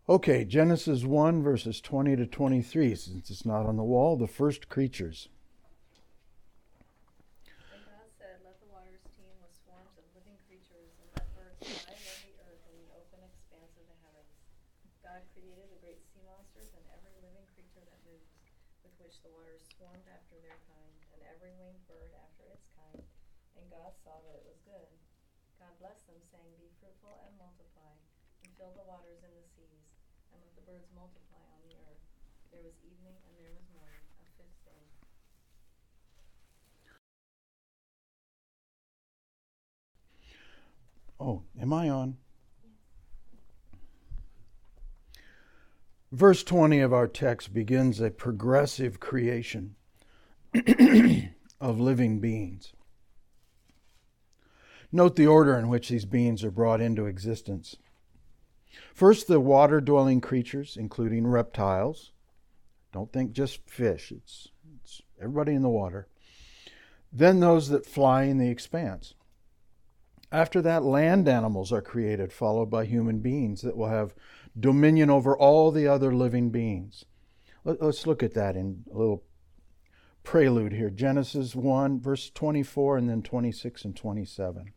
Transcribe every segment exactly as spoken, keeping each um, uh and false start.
Okay, Genesis one, verses twenty to twenty-three, since it's not on the wall, the first creatures. And God said, let the waters teem with swarms of living creatures, and let birds fly above the earth in the open expanse of the heavens. God created the great sea monsters and every living creature that moves, with which the waters swarmed after their kind, and every winged bird after its kind. And God saw that it was good. God blessed them, saying, be fruitful and multiply, and fill the waters in the seas, and let the birds multiply on the earth. There was evening and there was morning, a fifth day. Oh, am I on? Verse twenty of our text begins a progressive creation of living beings. Note the order in which these beings are brought into existence. First, the water-dwelling creatures, including reptiles. Don't think just fish. It's, it's everybody in the water. Then those that fly in the expanse. After that, land animals are created, followed by human beings that will have dominion over all the other living beings. Let, let's look at that in a little prelude here. Genesis one, verse twenty-four, and then twenty-six and twenty-seven.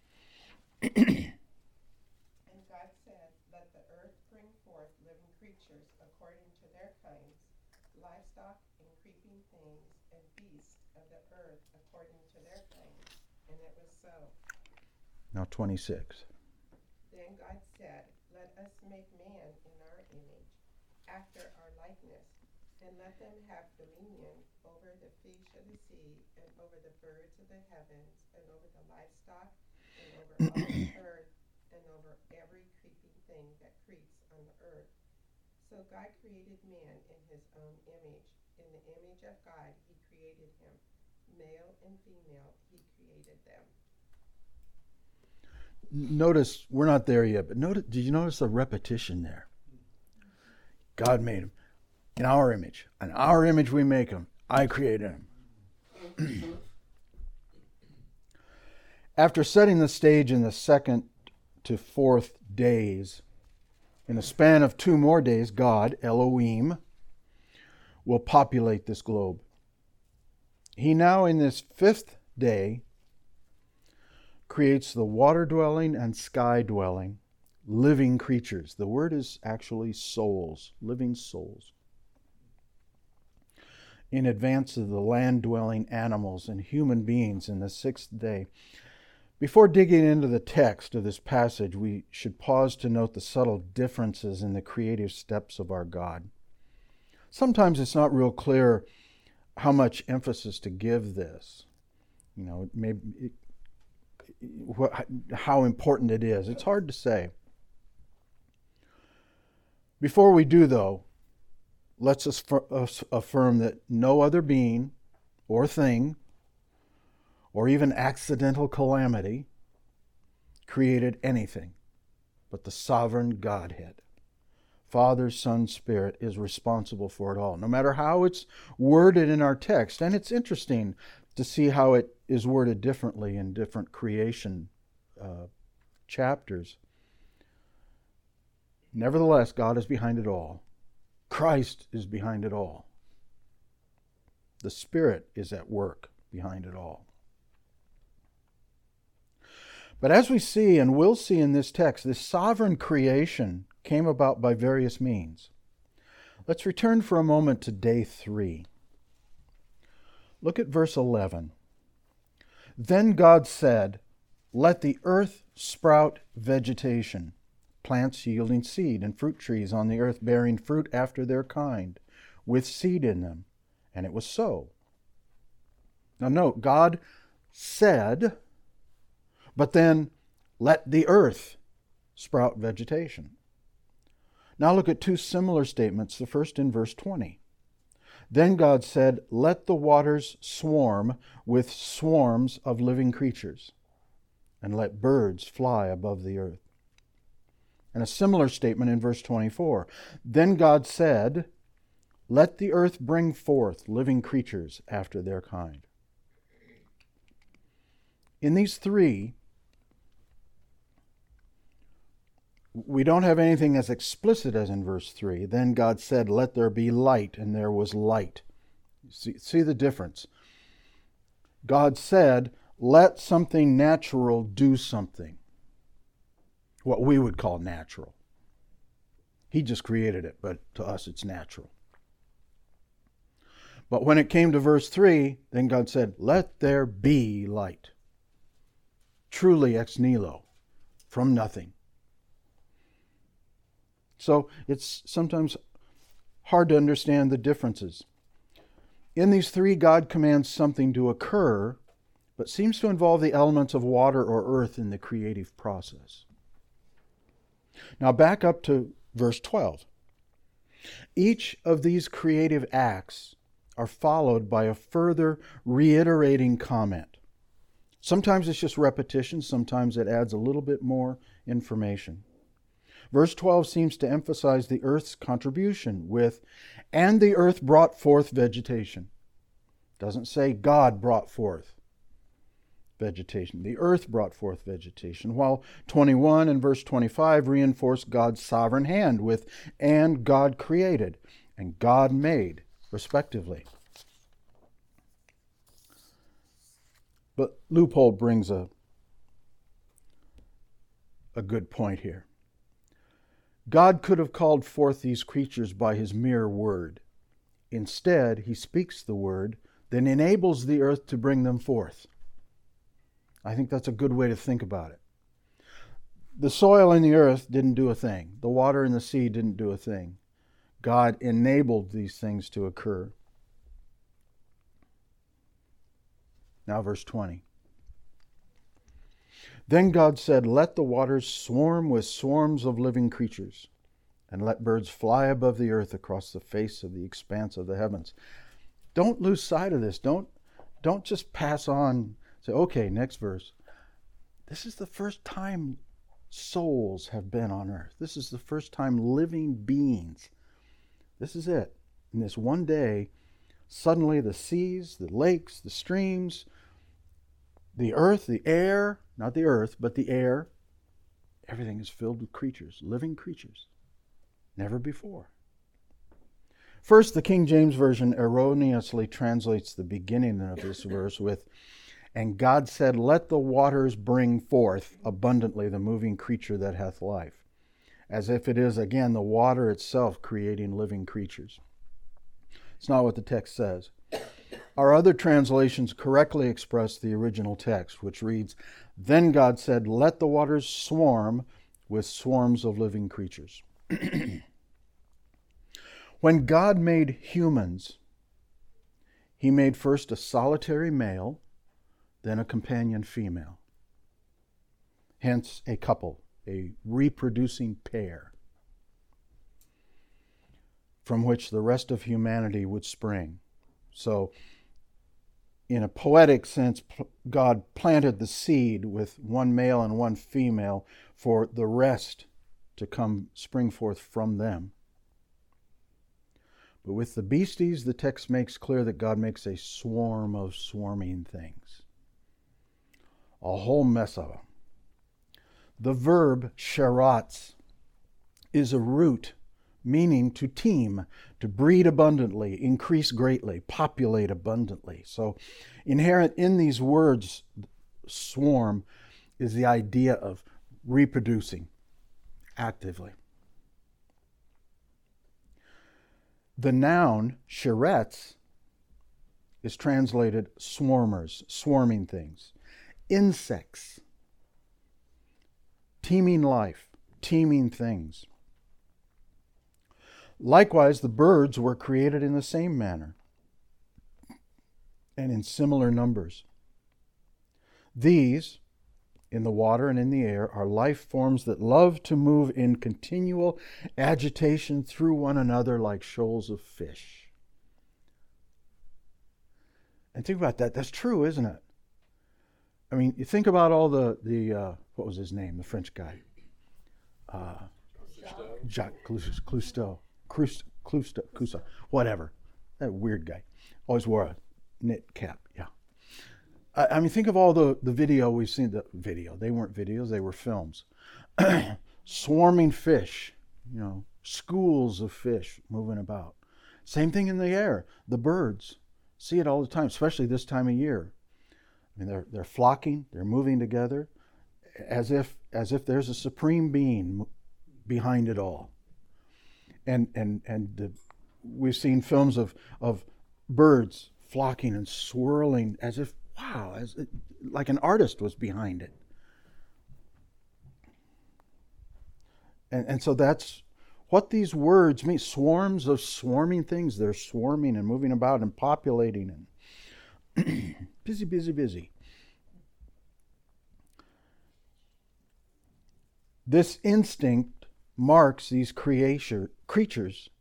And God said, let the earth bring forth living creatures according to their kinds, livestock and creeping things, and beasts of the earth according to their kinds. And it was so. Now twenty-six. Then God said, let us make man in our image, after our likeness, and let them have dominion over the fish of the sea, and over the birds of the heavens, and over the livestock, and over all the earth, and over every creeping thing that creeps on the earth. So God created man in his own image. In the image of God he created him. Male and female he created them. Notice, we're not there yet, but notice, did you notice the repetition there? God made him in our image. In our image we make him. I created him. After setting the stage in the second to fourth days, in a span of two more days, God, Elohim, will populate this globe. He now, in this fifth day, creates the water-dwelling and sky-dwelling living creatures. The word is actually souls, living souls. In advance of the land-dwelling animals and human beings in the sixth day. Before digging into the text of this passage, we should pause to note the subtle differences in the creative steps of our God. Sometimes it's not real clear how much emphasis to give this. You know, it may, it, how important it is. It's hard to say. Before we do, though, let's affirm that no other being or thing or even accidental calamity created anything but the sovereign Godhead. Father, Son, Spirit is responsible for it all, no matter how it's worded in our text. And it's interesting to see how it is worded differently in different creation uh, chapters. Nevertheless, God is behind it all. Christ is behind it all. The Spirit is at work behind it all. But as we see and will see in this text, this sovereign creation came about by various means. Let's return for a moment to day three. Look at verse eleven. Then God said, let the earth sprout vegetation, plants yielding seed, and fruit trees on the earth bearing fruit after their kind, with seed in them. And it was so. Now note, God said, but then let the earth sprout vegetation. Now look at two similar statements, the first in verse twenty. Then God said, let the waters swarm with swarms of living creatures, and let birds fly above the earth. And a similar statement in verse twenty-four. Then God said, let the earth bring forth living creatures after their kind. In these three, We don't have anything as explicit as in verse three. Then God said, "Let there be light," and there was light. See, see the difference. God said, "Let something natural do something." What we would call natural. He just created it, but to us it's natural. But when it came to verse three, then God said, "Let there be light." Truly ex nihilo, from nothing. So it's sometimes hard to understand the differences. In these three, God commands something to occur, but seems to involve the elements of water or earth in the creative process. Now back up to verse twelve. Each of these creative acts are followed by a further reiterating comment. Sometimes it's just repetition, sometimes it adds a little bit more information. Verse twelve seems to emphasize the earth's contribution with, "And the earth brought forth vegetation." It doesn't say God brought forth vegetation. The earth brought forth vegetation, while twenty-one and verse twenty-five reinforce God's sovereign hand with, "And God created," and "God made," respectively. But Leupold brings a, a good point here. God could have called forth these creatures by his mere word. Instead, he speaks the word, then enables the earth to bring them forth. I think that's a good way to think about it. The soil and the earth didn't do a thing. The water and the sea didn't do a thing. God enabled these things to occur. Now verse twenty. Then God said, "Let the waters swarm with swarms of living creatures, and let birds fly above the earth across the face of the expanse of the heavens." Don't lose sight of this. Don't, don't just pass on, say, okay, next verse. This is the first time souls have been on earth. This is the first time living beings. This is it. In this one day, suddenly the seas, the lakes, the streams, the earth, the air, not the earth, but the air, everything is filled with creatures, living creatures. Never before. First, the King James Version erroneously translates the beginning of this verse with, "And God said, Let the waters bring forth abundantly the moving creature that hath life," as if it is, again, the water itself creating living creatures. It's not what the text says. Our other translations correctly express the original text, which reads, "Then God said, Let the waters swarm with swarms of living creatures." When God made humans, he made first a solitary male, then a companion female. Hence a couple, a reproducing pair, from which the rest of humanity would spring. So, in a poetic sense, God planted the seed with one male and one female for the rest to come spring forth from them. But with the beasties, the text makes clear that God makes a swarm of swarming things. A whole mess of them. The verb sheratz is a root meaning to teem, to breed abundantly, increase greatly, populate abundantly. So inherent in these words, swarm, is the idea of reproducing actively. The noun sheretz is translated swarmers, swarming things. Insects, teeming life, teeming things. Likewise, the birds were created in the same manner and in similar numbers. These, in the water and in the air, are life forms that love to move in continual agitation through one another like shoals of fish. And think about that. That's true, isn't it? I mean, you think about all the, the uh, what was his name, the French guy? Uh, Jacques Cousteau. Cousteau, Cousteau, Cousteau, whatever. That weird guy. Always wore a knit cap, yeah. I, I mean, think of all the, the video we've seen. The video, they weren't videos, they were films. swarming fish, you know, schools of fish moving about. Same thing in the air, the birds. See it all the time, especially this time of year. I mean, they're they're flocking, they're moving together, as if as if there's a supreme being behind it all. And and and the, we've seen films of of birds flocking and swirling as if, wow, as it, like an artist was behind it. And and so that's what these words mean. Swarms of swarming things. They're swarming and moving about and populating and busy, busy, busy. This instinct marks these creature, creatures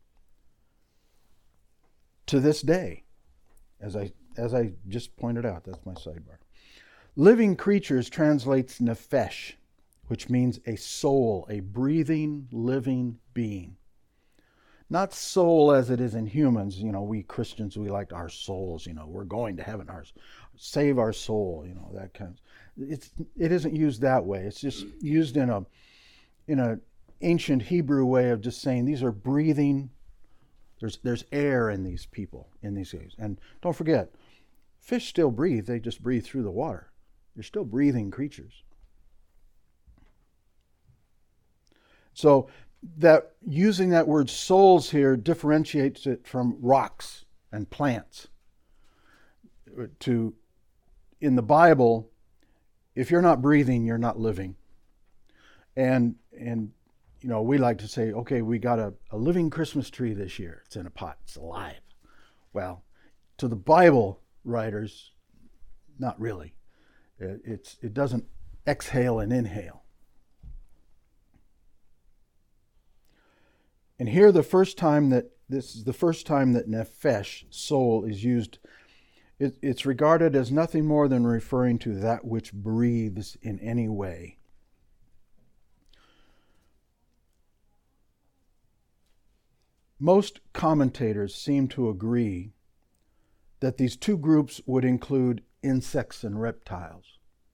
to this day. As I as I just pointed out, that's my sidebar. Living creatures translates nefesh, which means a soul, a breathing, living being. Not soul as it is in humans. You know, we Christians, we like our souls, you know, we're going to heaven, our, save our soul, you know, that kind of, it's, it isn't used that way. It's just used in a, in a ancient Hebrew way of just saying these are breathing, there's, there's air in these people, in these guys. And don't forget, fish still breathe, they just breathe through the water. They're still breathing creatures. So that using that word souls here differentiates it from rocks and plants. To, in the Bible, if you're not breathing, you're not living. And and you know, we like to say, okay, we got a, a living Christmas tree this year. It's in a pot, it's alive. Well, to the Bible writers, not really. It, it's it doesn't exhale and inhale. And here the first time that, this is the first time that nefesh, soul, is used, it, it's regarded as nothing more than referring to that which breathes in any way. Most commentators seem to agree that these two groups would include insects and reptiles.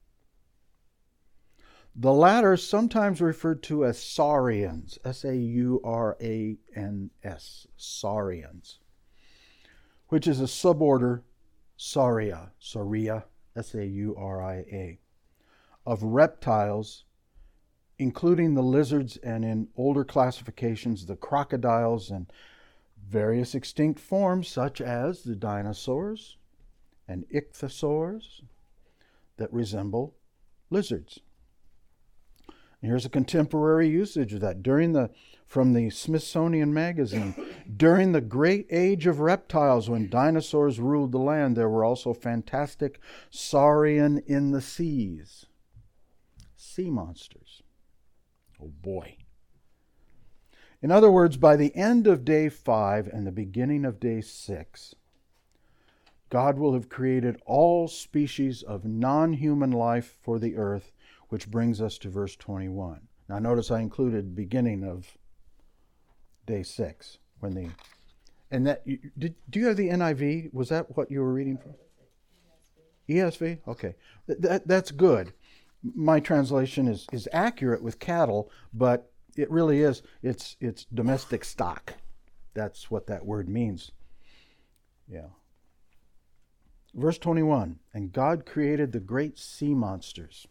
The latter sometimes referred to as saurians, S A U R A N S, saurians, which is a suborder, sauria, sauria, S A U R I A, of reptiles, including the lizards and in older classifications, the crocodiles and various extinct forms such as the dinosaurs and ichthyosaurs that resemble lizards. Here's a contemporary usage of that. During the, from the Smithsonian Magazine, during the great age of reptiles, when dinosaurs ruled the land, there were also fantastic saurian in the seas. Sea monsters. Oh boy. In other words, by the end of day five and the beginning of day six, God will have created all species of non-human life for the earth, which brings us to verse twenty-one. Now notice I included beginning of day six. When the and that did do you have the N I V? Was that what you were reading from? E S V? Okay. Th- that, that's good. My translation is, is accurate with cattle, but it really is, it's it's domestic stock. That's what that word means. Yeah. Verse twenty-one, and God created the great sea monsters,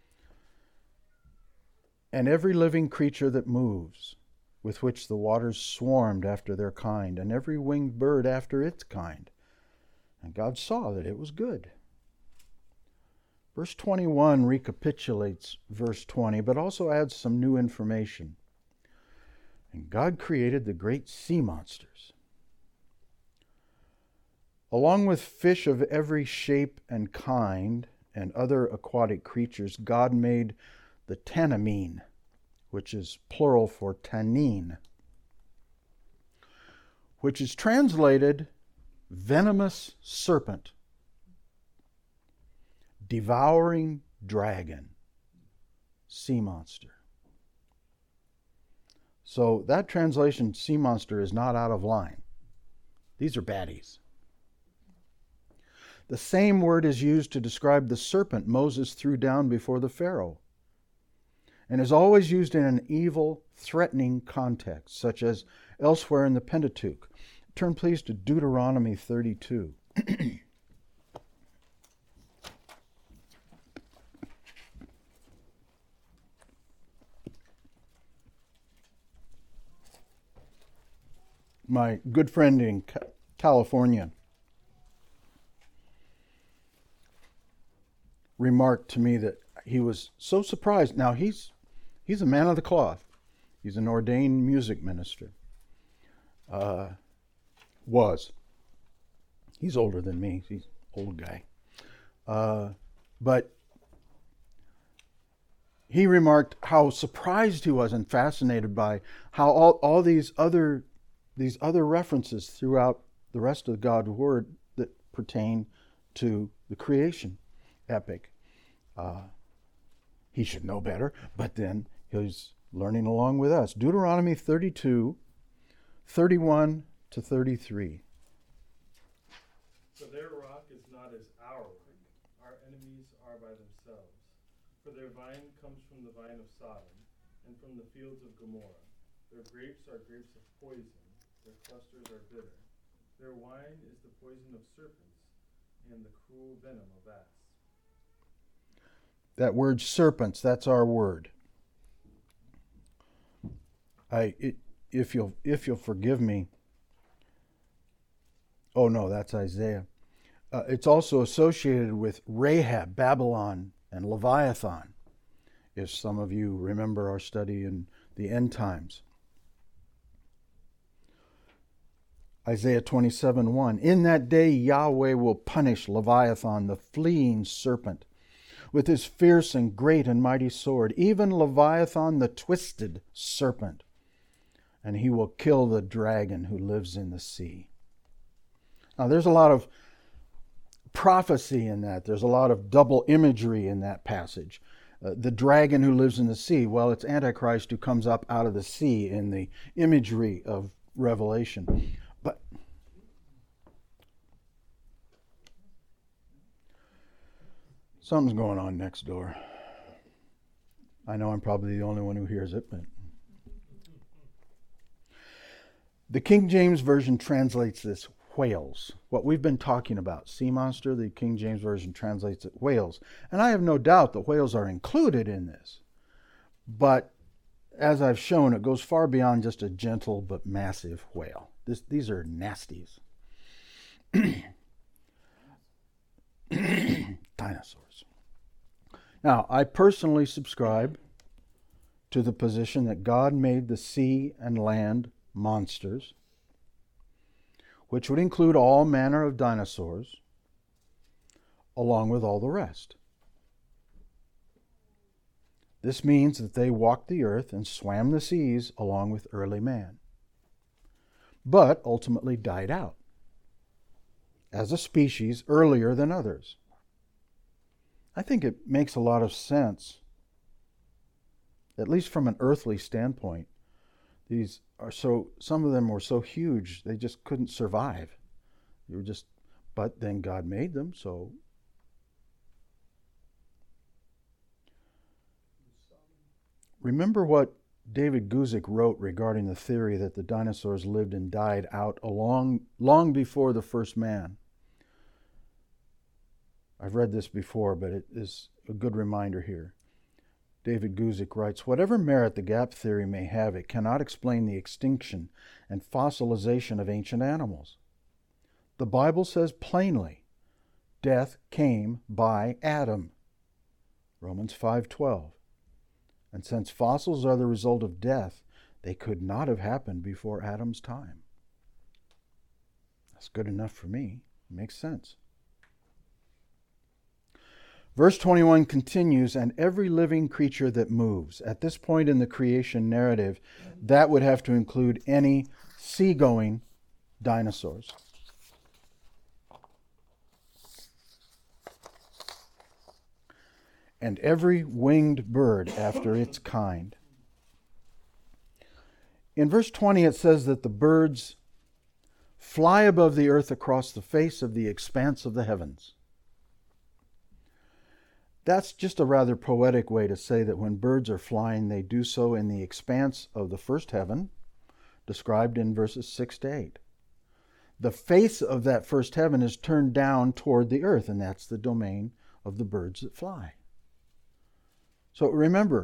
and every living creature that moves, with which the waters swarmed after their kind, and every winged bird after its kind. And God saw that it was good. Verse twenty-one recapitulates verse twenty, but also adds some new information. And God created the great sea monsters. Along with fish of every shape and kind, and other aquatic creatures, God made the tanamine, which is plural for tannin, which is translated venomous serpent, devouring dragon, sea monster. So that translation, sea monster, is not out of line. These are baddies. The same word is used to describe the serpent Moses threw down before the Pharaoh. and is always used in an evil, threatening context, such as elsewhere in the Pentateuch. Turn please to Deuteronomy thirty-two. My good friend in California remarked to me that he was so surprised. Now, he's he's a man of the cloth. He's an ordained music minister. Uh, was. He's older than me. He's an old guy. Uh, but he remarked how surprised he was and fascinated by how all, all these other these other references throughout the rest of God's Word that pertain to the creation epic. Uh, he should know better, but then he's learning along with us. Deuteronomy thirty-two, thirty-one to thirty-three. For their rock is not as our rock, our enemies are by themselves. For their vine comes from the vine of Sodom, and from the fields of Gomorrah. Their grapes are grapes of poison, their clusters are bitter. Their wine is the poison of serpents, and the cruel venom of asps. That word serpents, that's our word. I, it, if you'll, if you'll forgive me. Oh no, that's Isaiah. Uh, it's also associated with Rahab, Babylon, and Leviathan, if some of you remember our study in the end times. Isaiah twenty-seven one. In that day Yahweh will punish Leviathan, the fleeing serpent, with his fierce and great and mighty sword, even Leviathan, the twisted serpent, and he will kill the dragon who lives in the sea. Now, there's a lot of prophecy in that. There's a lot of double imagery in that passage. Uh, the dragon who lives in the sea, well, it's Antichrist who comes up out of the sea in the imagery of Revelation. But something's going on next door. I know I'm probably the only one who hears it, but the King James Version translates this whales. What we've been talking about, sea monster, the King James Version translates it whales. And I have no doubt that whales are included in this. But as I've shown, it goes far beyond just a gentle but massive whale. This, these are nasties. Dinosaurs. Now, I personally subscribe to the position that God made the sea and land monsters, which would include all manner of dinosaurs, along with all the rest. This means that they walked the earth and swam the seas along with early man, but ultimately died out as a species earlier than others. I think it makes a lot of sense, at least from an earthly standpoint. These are so, some of them were so huge, they just couldn't survive. They were just, but then God made them, so. Remember what David Guzik wrote regarding the theory that the dinosaurs lived and died out along, long before the first man. I've read this before, but it is a good reminder here. David Guzik writes, whatever merit the gap theory may have, it cannot explain the extinction and fossilization of ancient animals. The Bible says plainly, death came by Adam. Romans five twelve. And since fossils are the result of death, they could not have happened before Adam's time. That's good enough for me. It makes sense. Verse twenty-one continues, and every living creature that moves. At this point in the creation narrative, that would have to include any seagoing dinosaurs. And every winged bird after its kind. In verse twenty it says that the birds fly above the earth across the face of the expanse of the heavens. That's just a rather poetic way to say that when birds are flying, they do so in the expanse of the first heaven, described in verses six to eight. The face of that first heaven is turned down toward the earth, and that's the domain of the birds that fly. So remember,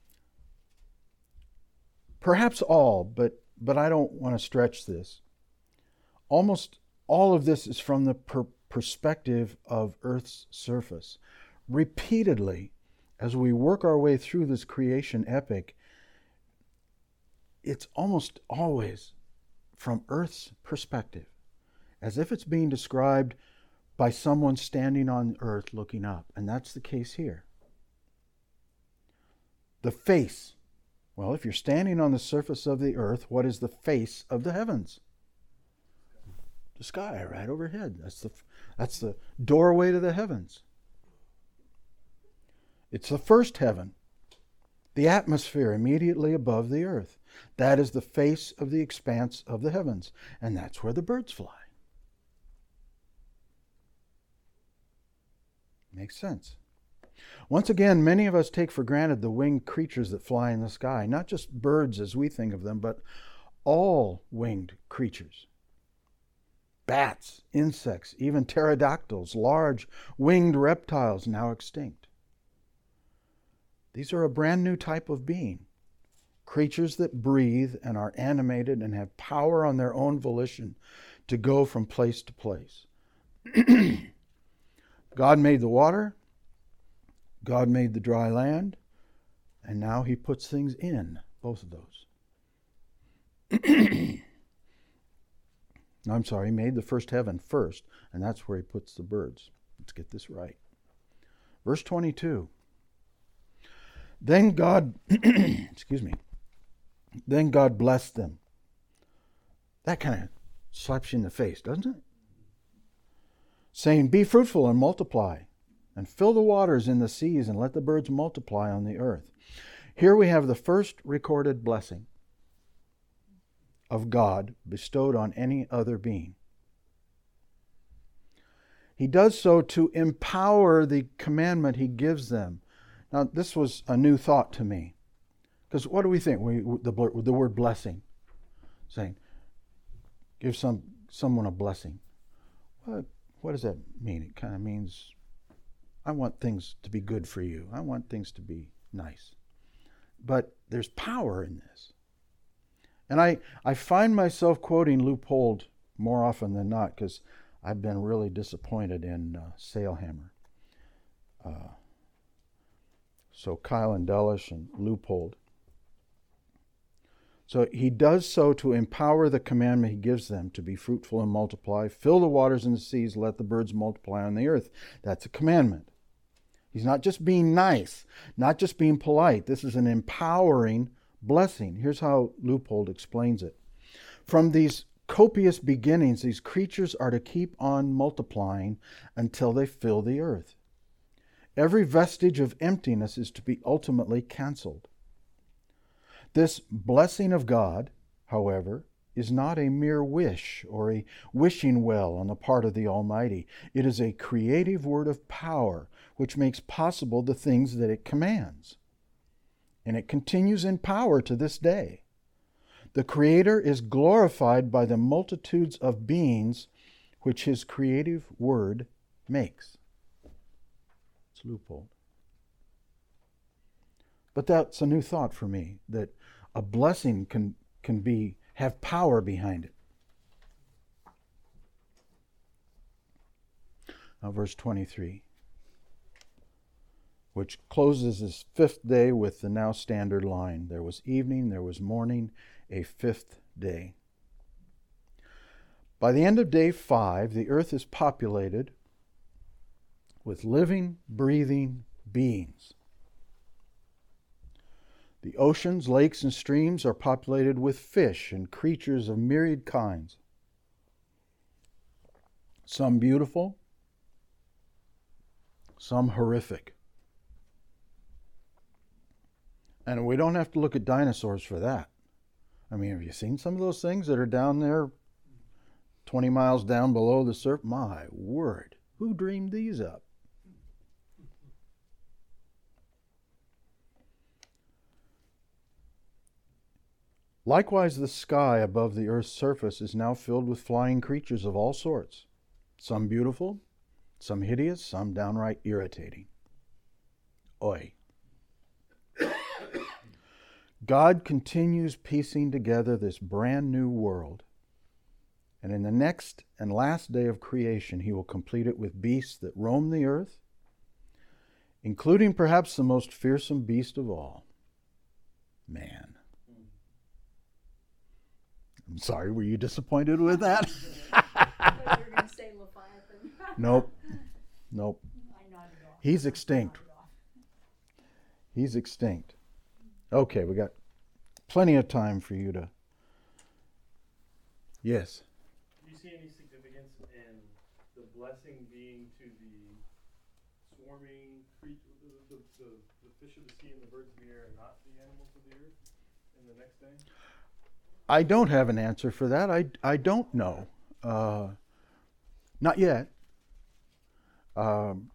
perhaps all, but, but I don't want to stretch this. Almost all of this is from the per- perspective of Earth's surface. Repeatedly, as we work our way through this creation epic, it's almost always from Earth's perspective, as if it's being described by someone standing on Earth looking up. And that's the case here. The face. Well, if you're standing on the surface of the earth, what is the face of the heavens? The sky right overhead. That's the, that's the doorway to the heavens. It's the first heaven, the atmosphere immediately above the earth. That is the face of the expanse of the heavens. And that's where the birds fly. Makes sense. Once again, many of us take for granted the winged creatures that fly in the sky, not just birds as we think of them, but all winged creatures. Bats, insects, even pterodactyls, large winged reptiles now extinct. These are a brand new type of being, creatures that breathe and are animated and have power on their own volition to go from place to place. God made the water, God made the dry land, and now he puts things in both of those. I'm sorry, he made the first heaven first, and that's where he puts the birds. Let's get this right. Verse twenty-two. Then God, excuse me, then God blessed them. That kind of slaps you in the face, doesn't it? Saying, be fruitful and multiply, and fill the waters in the seas, and let the birds multiply on the earth. Here we have the first recorded blessing of God bestowed on any other being. He does so to empower the commandment he gives them. Now, this was a new thought to me. Because what do we think? We, the, the word blessing, saying, give some someone a blessing. What, what does that mean? It kind of means, I want things to be good for you. I want things to be nice. But there's power in this. And I, I find myself quoting Leupold more often than not because I've been really disappointed in uh, Sailhammer. Uh, so Kyle and Delish and Leupold. So he does so to empower the commandment he gives them to be fruitful and multiply, fill the waters and the seas, let the birds multiply on the earth. That's a commandment. He's not just being nice, not just being polite. This is an empowering blessing. Here's how Leupold explains it. From these copious beginnings, these creatures are to keep on multiplying until they fill the earth. Every vestige of emptiness is to be ultimately canceled. This blessing of God, however, is not a mere wish or a wishing well on the part of the Almighty. It is a creative word of power which makes possible the things that it commands. And it continues in power to this day. The Creator is glorified by the multitudes of beings which his creative word makes. It's Leupold. But that's a new thought for me, that a blessing can, can be have power behind it. Now verse twenty-three, which closes this fifth day with the now standard line. There was evening, there was morning, a fifth day. By the end of day five, the earth is populated with living, breathing beings. The oceans, lakes, and streams are populated with fish and creatures of myriad kinds. Some beautiful, some horrific. And we don't have to look at dinosaurs for that. I mean, have you seen some of those things that are down there twenty miles down below the surface? My word, who dreamed these up? Likewise, the sky above the earth's surface is now filled with flying creatures of all sorts, some beautiful, some hideous, some downright irritating. Oi. God continues piecing together this brand new world, and in the next and last day of creation, he will complete it with beasts that roam the earth, including perhaps the most fearsome beast of all, man. I'm sorry, were you disappointed with that? I thought you were going to say Leviathan. Nope. Nope. I nodded off. He's extinct. He's extinct. Okay, we got plenty of time for you to. Yes. Do you see any significance in the blessing being to the swarming creature, the, the, the, the fish of the sea and the birds of the air, and not the animals of the earth in the next day? I don't have an answer for that. I, I don't know. Uh, not yet. Um,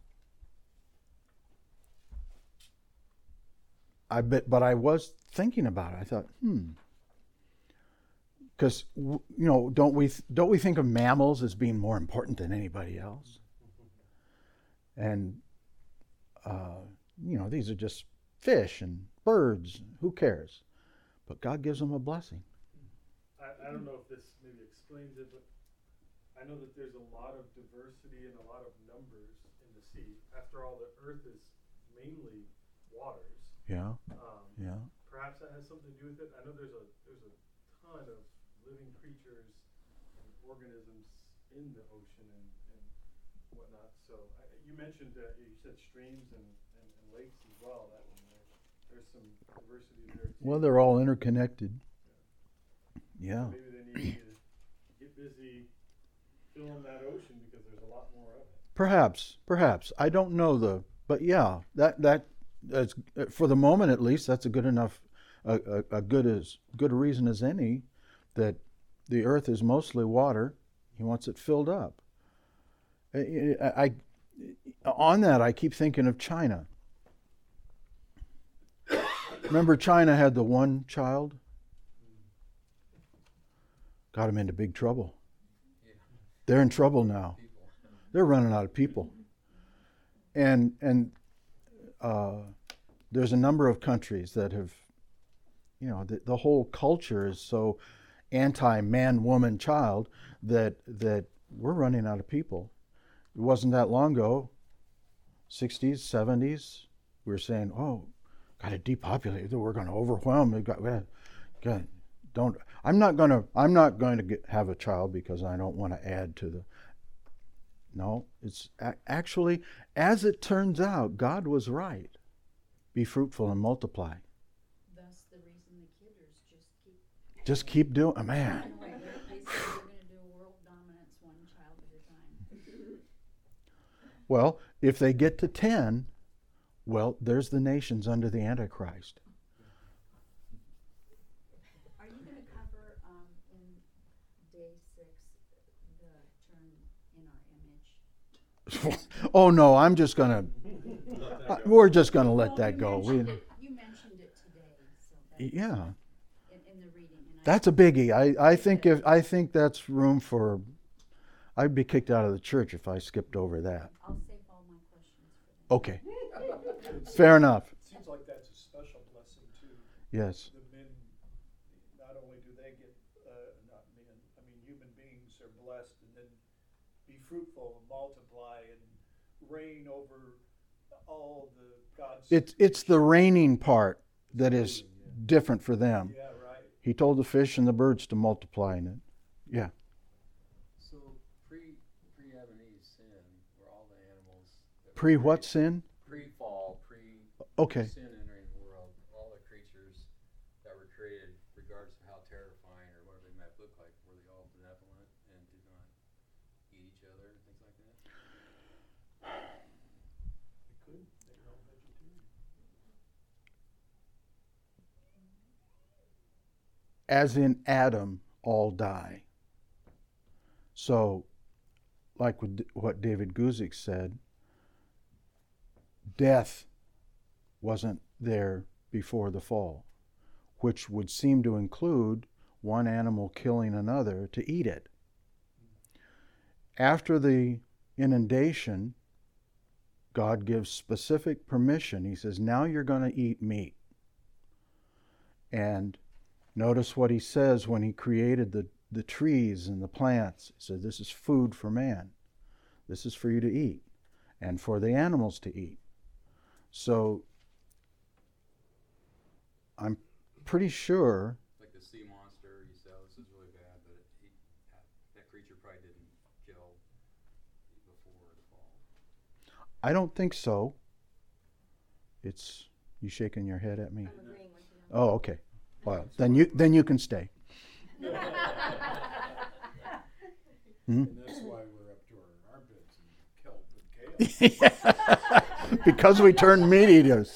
I bet, but I was thinking about it. I thought, hmm, because you know, don't we don't we think of mammals as being more important than anybody else? And uh, you know, these are just fish and birds. Who cares? But God gives them a blessing. I, I don't know if this maybe explains it, but I know that there's a lot of diversity and a lot of numbers in the sea. After all, the earth is mainly waters. Yeah, Um, yeah. Perhaps that has something to do with it. I know there's a there's a ton of living creatures and organisms in the ocean and, and whatnot. So I, you mentioned uh, you said streams and, and, and lakes as well. That one there, there's some diversity there too. Well, they're all interconnected. Yeah. Maybe they need to get busy filling that ocean because there's a lot more of it. Perhaps, perhaps. I don't know the, but yeah, that that that's for the moment at least. That's a good enough, a, a, a good as good a reason as any, that the earth is mostly water. He wants it filled up. I, I, I on that I keep thinking of China. Remember, China had the one child. Got them into big trouble. They're in trouble now. They're running out of people. And and uh, there's a number of countries that have, you know, the, the whole culture is so anti-man, woman, child that that we're running out of people. It wasn't that long ago, sixties, seventies, we were saying, oh, got to depopulate. We're going to overwhelm. We've got, got, got don't. I'm not going to. I'm not going to get, have a child because I don't want to add to the. No, it's a- actually, as it turns out, God was right. Be fruitful and multiply. Thus, the reason the kidders just keep. Just keep doing. Oh, man. Anyway, they they say they're going to do world dominance one child at a time. Well, if they get to ten, well, there's the nations under the Antichrist. Are you going to cover um, in day six the term in our image? Oh no, I'm just gonna. Uh, we're just gonna let Well, that you go. We, mentioned it- You mentioned it today, so that's yeah, in, in the reading. And I- that's a biggie. I, I think if I think that's room for. I'd be kicked out of the church if I skipped over that. I'll save all my questions for Okay, fair enough. It seems like that's a special blessing too. Yes. The men, not only do they get, uh, not men, I mean, human beings are blessed and then be fruitful and multiply and reign over all the God's. It's it's the reigning part that is different for them. Yeah, right. He told the fish and the birds to multiply in it. Yeah. So pre pre Adam and Eve sin were all the animals that were Pre what created- sin? Pre-fall, pre Okay. sin entering the world, all the creatures that were created, regardless of how terrifying or whatever they might look like, were they all benevolent and did not eat each other and things like that? They could, they're all vegetarian. As in Adam, all die. So, like what David Guzik said, death wasn't there before the fall. which would seem to include one animal killing another to eat it. After the inundation, God gives specific permission. He says, now you're going to eat meat. And notice what he says when he created the, the trees and the plants. He said, this is food for man. This is for you to eat and for the animals to eat. So I'm pretty sure. Like the sea monster, you said, this is really bad, but it, he, that creature probably didn't kill before the fall. I don't think so. It's you shaking your head at me. I'm agreeing with you. Oh, okay. Well, then you then you can stay. Hmm? And that's why we're up to our armpits in kelp and kale. Because we turn meat eaters.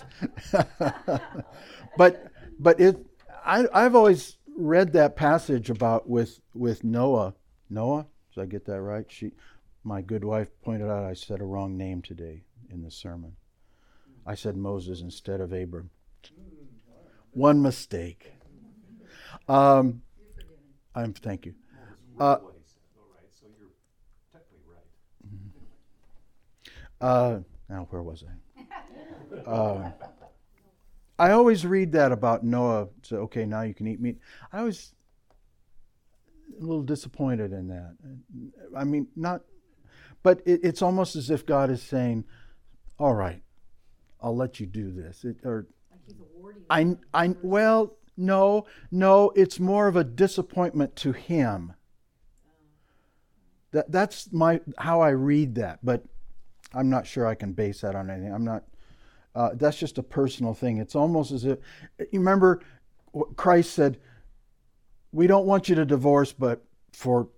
but but it I I've always read that passage about with with Noah. Noah, did I get that right? She my good wife pointed out I said a wrong name today in the sermon. I said Moses instead of Abram. One mistake. Um, You're forgiven. I'm thank you. Well, Uh, it's word place, though, right? So you're technically right. Uh, now where was I? Uh, I always read that about Noah. So okay, now you can eat meat. I was a little disappointed in that. I mean, not, but it, it's almost as if God is saying, "All right, I'll let you do this." It, or Like he's awarding. I, you. I, well, no, no. It's more of a disappointment to him. That that's my how I read that, but I'm not sure I can base that on anything. I'm not. Uh, that's just a personal thing. It's almost as if you remember what Christ said. We don't want you to divorce, but for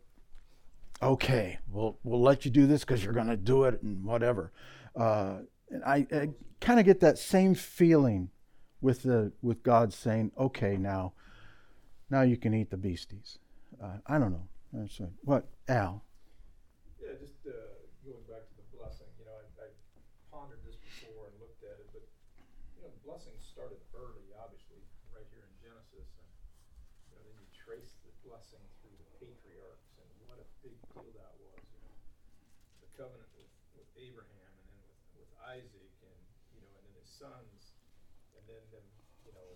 okay, we'll we'll let you do this because you're going to do it and whatever. Uh, and I, I kind of get that same feeling with the with God saying, okay, now, now you can eat the beasties. Uh, I don't know. That's a, what Al? Yeah, just uh, going back to the blessing, you know, I, I pondered this before and looked at it, but, you know, the blessing started early, obviously, right here in Genesis, and, you know, then you trace the blessing through the patriarchs, and what a big deal that was, you know, the covenant with, with Abraham, and then with, with Isaac, and, you know, and then his sons, and then them, you know,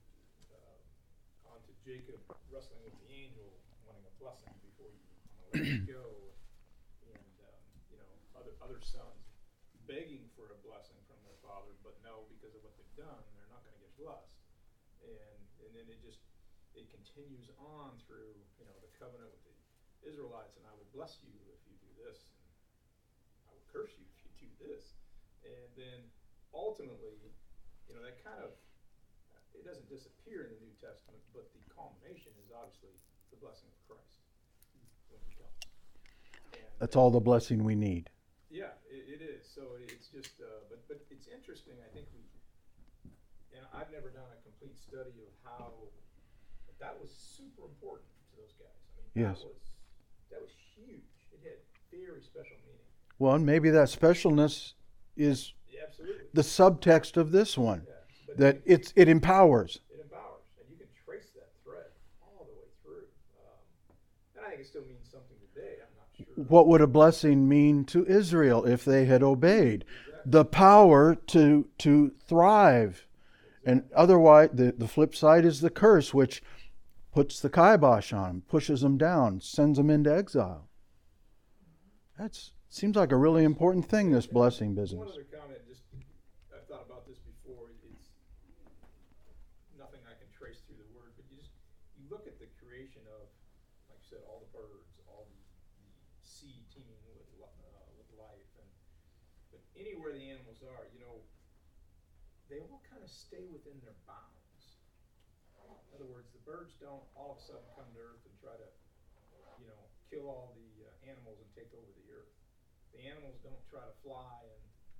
uh, on to Jacob wrestling with the angel, wanting a blessing before you, you know, let him go. And um, you know, other other sons begging for a blessing from their father, but no, because of what they've done, they're not going to get blessed. And and then it just it continues on through, you know, the covenant with the Israelites, and I will bless you if you do this, and I will curse you if you do this. And then ultimately, you know, that kind of it doesn't disappear in the New Testament, but the culmination is obviously the blessing of Christ when he comes. And That's all the blessing we need. yeah, it, it is. So it's just, uh, but but it's interesting. I think we, and I've never done a complete study of how, but that was super important to those guys. I mean, Yes. that was that was huge. It had very special meaning. Well, and maybe that specialness is Yeah, absolutely. the subtext of this one. Yeah, but That it, it's it empowers. it empowers, and you can trace that thread all the way through. Um, and I think it still means something today. I'm not sure. What would a blessing mean to Israel if they had obeyed? The power to to thrive. And otherwise, the, the flip side is the curse, which puts the kibosh on them, pushes them down, sends them into exile. That seems like a really important thing, this blessing One business. other comment, just I've thought about this before. It's nothing I can trace through the word, but you just you look at the creation of, like you said, all the birds, all the, the sea teeming with li- uh, with life, and but anywhere the animals are, you know, they all kind of stay within their bounds. In other words, the birds don't all of a sudden come to Earth and try to, you know, kill all the uh, animals and take over the Earth. The animals don't try to fly and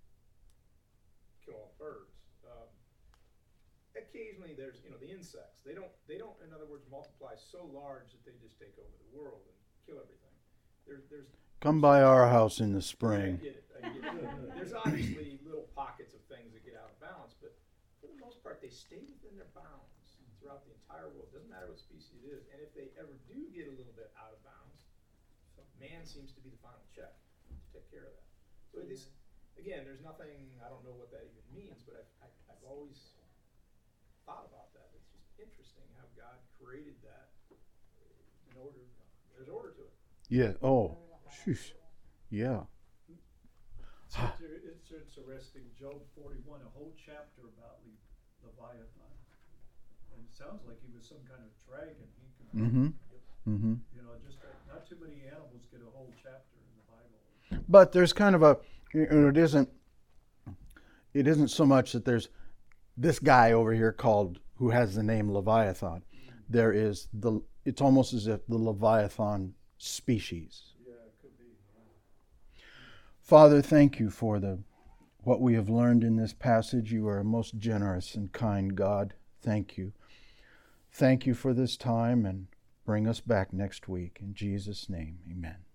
kill all the birds. Um, occasionally, there's you know the insects. They don't they don't in other words multiply so large that they just take over the world and kill everything. There's there's Come by our house in the I spring. get it. I get it. There's obviously little pockets of things that get out of balance, but for the most part, they stay within their bounds throughout the entire world. Doesn't matter what species it is. And if they ever do get a little bit out of bounds, man seems to be the final check to take care of that. So this, again, there's nothing, I don't know what that even means, but I've, I, I've always thought about that. It's just interesting how God created that in order. There's order to it. Yeah. Oh, shush. Yeah. It's, inter- it's interesting, Job forty-one, a whole chapter about Le- Leviathan. And it sounds like he was some kind of dragon. He could, Mm-hmm. Mm-hmm. you know, just uh, not too many animals get a whole chapter in the Bible. But there's kind of a, you know, it isn't, it isn't so much that there's this guy over here called, who has the name Leviathan. There is the, it's almost as if the Leviathan species. Yeah, it could be. Yeah. Father, thank you for the, what we have learned in this passage. You are a most generous and kind God. Thank you. Thank you for this time, and bring us back next week. In Jesus' name, amen.